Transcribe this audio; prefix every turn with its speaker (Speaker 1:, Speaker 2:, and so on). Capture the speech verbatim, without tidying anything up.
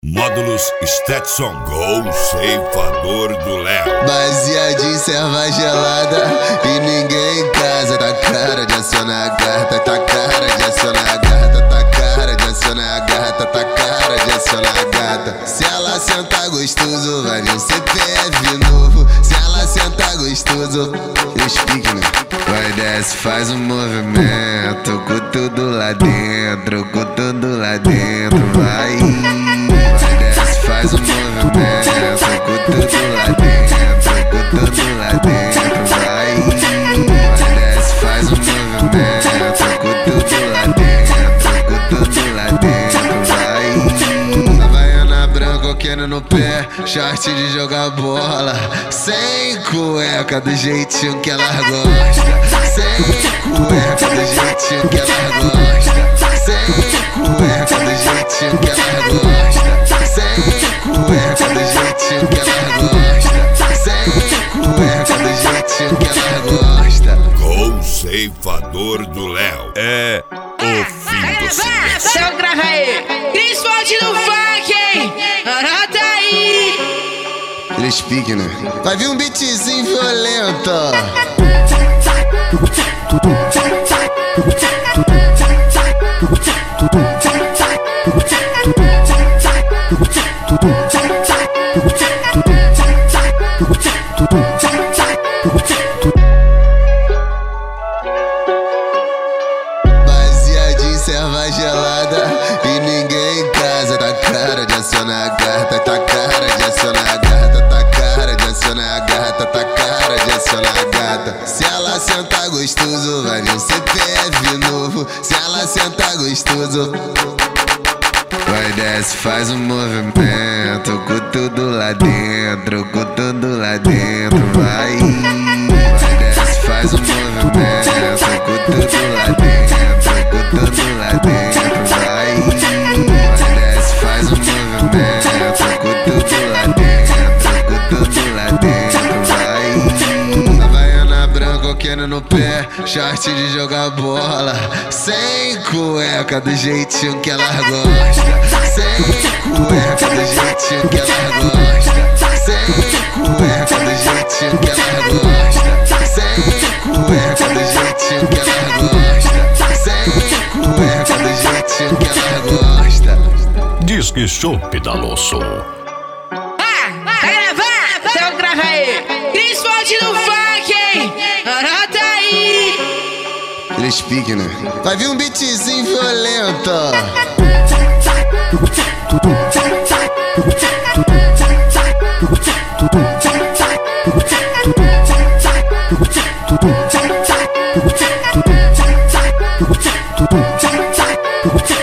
Speaker 1: Módulos Stetson Gol Ceifador do Léo.
Speaker 2: Baseadinho, serva gelada e ninguém em casa. Tá cara de acionar a gata, tá cara de acionar a gata, tá cara de acionar a gata, tá cara de acionar a gata. Se ela sentar gostoso, vai vir um C P F novo. Se ela sentar gostoso, eu explico, né? Vai, desce, faz um movimento com tudo lá dentro, com tudo lá dentro, vai. Faz um movimento com tudo lá dentro, com tudo lá dentro, vai. Vai, desce, faz um movimento com tudo lá dentro, com tudo lá dentro, vai. Havaiana branca, coqueiro no pé, short de jogar bola, sem cueca do jeitinho que ela gosta, sem cueca do jeitinho que ela gosta, sem cueca do jeitinho que ela gosta, sem cueca do jeitinho que ela gosta, sem cueca do jeitinho que ela gosta.
Speaker 1: Gol Ceifador do Léo. É o fim do silêncio.
Speaker 3: Então grava aí, Cris Forte no funk, hein? Anota aí.
Speaker 2: Ele speak, né? Vai vir um beatzinho violento. Baseadinho, serva gelada e ninguém em casa. Tá cara de acionar a gata, tá cara de acionar a gata, tá cara de acionar a gata, tá cara de acionar a gata. Se ela sentar gostoso, vai vir um C P F novo. Se ela sentar gostoso, vai, desce, faz um movimento com tudo lá dentro, com tudo lá dentro, vai. Vai, desce, faz um movimento com tudo lá dentro, com tudo lá dentro, vai. Vai, desce, faz um movimento com tudo lá dentro, com tudo lá dentro, vai. Havaiana branca, coqueiro no pé, short de jogar bola, sem cueca do jeitinho que ela gosta, sem cueca do jeitinho que ela gosta, sem cueca do jeitinho que ela gosta, sem cueca do jeitinho que ela gosta, sem cueca do jeitinho que ela gosta.
Speaker 1: Disque Chopp da Losso.
Speaker 3: Ah, vai gravar? Então grava aí, Cris Forte no funk, hein? Anota aí.
Speaker 2: Ele speak, né? Vai vir um beatzinho violento.
Speaker 4: Thank you.